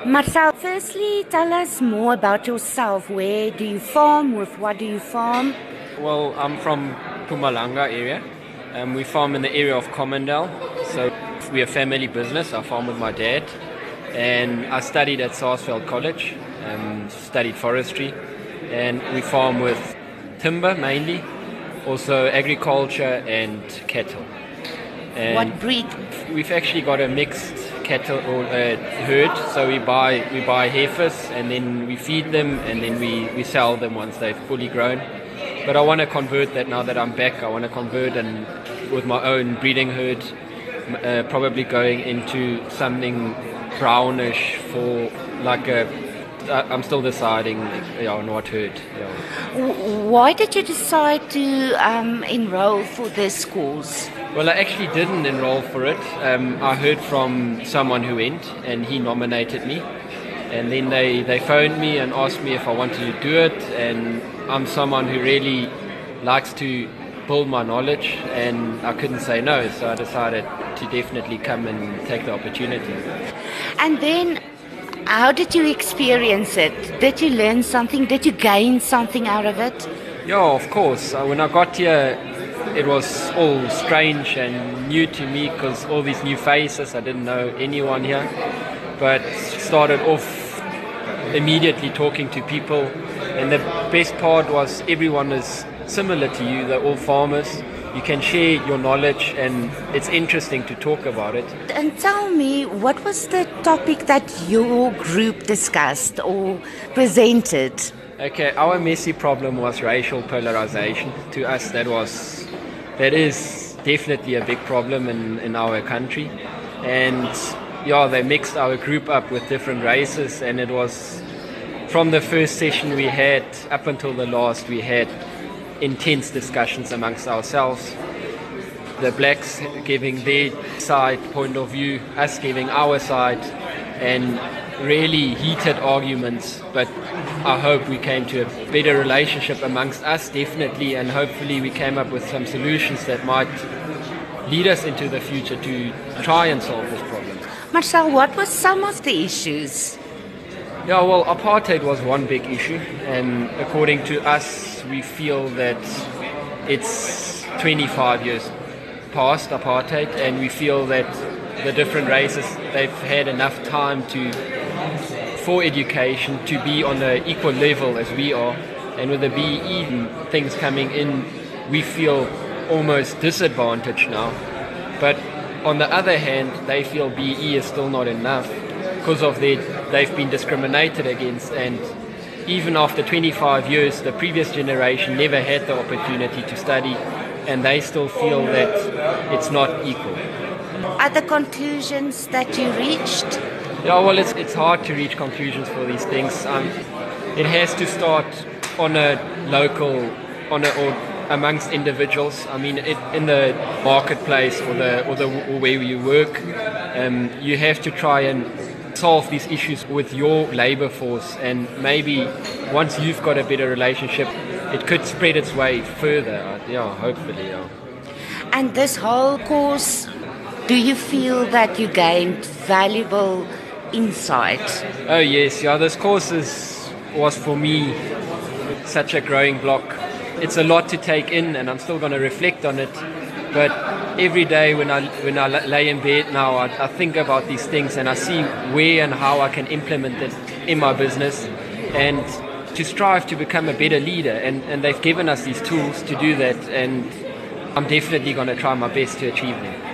Marcel, firstly, tell us more about yourself. Where do you farm? With what do you farm? Well, I'm from Pumalanga area. We farm in the area of Commondale. So we're a family business. I farm with my dad. And I studied at Sarsfield College, studied forestry. And we farm with timber mainly, also agriculture and cattle. And What breed? we've actually got a mixed cattle or herd. So we buy heifers and then we feed them and then we sell them once they've fully grown. But I want to convert that now that I'm back. I want to convert and with my own breeding herd, probably going into something brownish for like a. I'm still deciding, on what herd. Why did you decide to enroll for this course? Well, I actually didn't enroll for it. I heard from someone who went, and he nominated me. And then they phoned me and asked me if I wanted to do it. And I'm someone who really likes to build my knowledge, and I couldn't say no. So I decided to definitely come and take the opportunity. And then, how did you experience it? Did you learn something? Did you gain something out of it? Yeah, of course. When I got here, it was all strange and new to me because all these new faces, I didn't know anyone here. But started off immediately talking to people. And the best part was everyone is similar to you. They're all farmers. You can share your knowledge and it's interesting to talk about it. And tell me, what was the topic that your group discussed or presented? Okay, our messy problem was racial polarization. To us, that is definitely a big problem in our country. And yeah, they mixed our group up with different races, and it was from the first session we had up until the last, we had intense discussions amongst ourselves. The blacks giving their side point of view, us giving our side, and really heated arguments. But I hope we came to a better relationship amongst us, definitely, and hopefully we came up with some solutions that might lead us into the future to try and solve this problem. Marcel, what were some of the issues? Yeah, well, apartheid was one big issue, and according to us, we feel that it's 25 years past apartheid, and we feel that the different races, they've had enough time for education to be on an equal level as we are, and with the BEE and things coming in, we feel almost disadvantaged now. But on the other hand, they feel BEE is still not enough because of they've been discriminated against, and even after 25 years, the previous generation never had the opportunity to study, and they still feel that it's not equal. Are the conclusions that you reached? Yeah, well, it's hard to reach conclusions for these things. It has to start on a local, or amongst individuals. I mean, in the marketplace or where you work, you have to try and solve these issues with your labor force, and maybe once you've got a better relationship, it could spread its way further. Hopefully. Yeah. And this whole course, do you feel that you gained valuable insight? Oh yes, yeah. This course was for me such a growing block. It's a lot to take in, and I'm still going to reflect on it. But every day when I lay in bed now, I think about these things and I see where and how I can implement it in my business, and to strive to become a better leader. And they've given us these tools to do that, and I'm definitely going to try my best to achieve them.